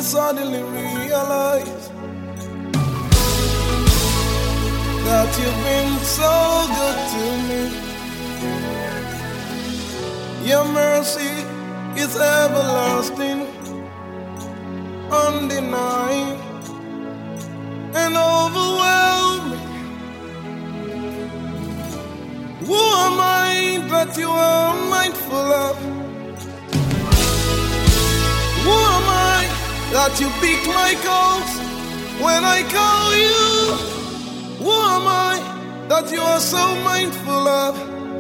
suddenly realize that you've been so good to me. Your mercy is everlasting, undenied, and overwhelming. Who am I that you are mindful of? Who am I that you pick my calls when I call you? Who am I that you are so mindful of?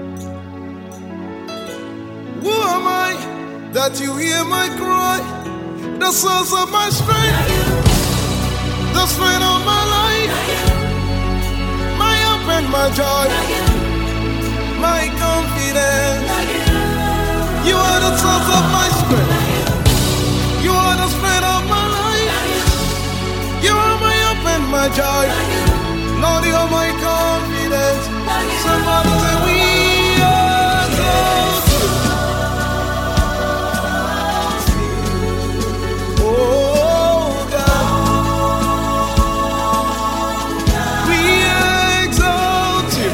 Who am I that you hear my cry? The source of my strength, the strength of my life, my hope and my joy, my confidence. You are the source of my strength. You are the strength of my life. You are my hope and my joy. Lord, you are my confidence. Somebody say we are close. Oh God, we exalt you.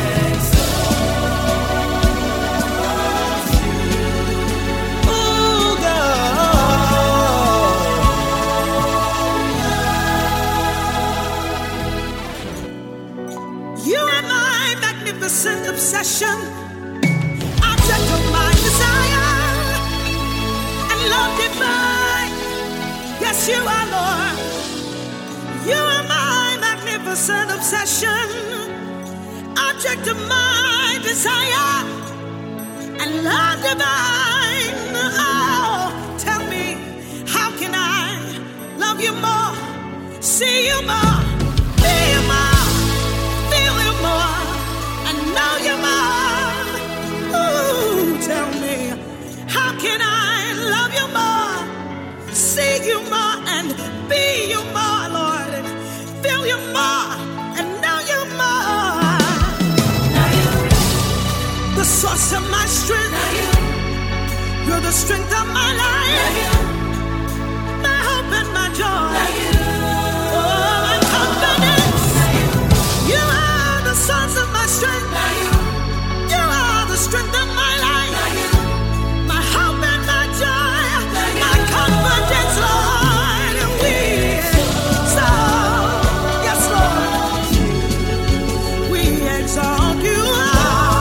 Oh God, you are my magnificent obsession, object of my desire and love divine. Yes, you are, Lord. You are my magnificent obsession, object of my desire and love divine. Oh, tell me, how can I love you more, see you more, be you more, feel you more, and know you more? Ooh, tell me, how can I love you more, see you more, and be you more, Lord, and feel you more, and know you more? The source of my strength, you're the strength of my life, my hope and my joy, oh, my confidence. You are the source of my strength, you are the strength of my life, my hope and my joy, my confidence, Lord. And we exalt, yes, Lord, we exalt you.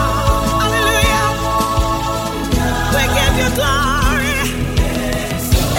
Hallelujah. We give you glory.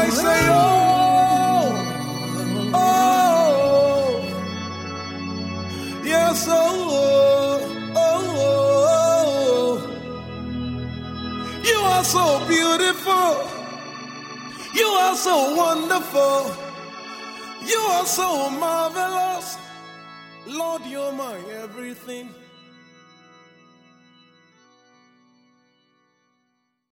I say, oh, oh, yes, oh, oh, you are so beautiful, you are so wonderful, you are so marvelous, Lord, you're my everything.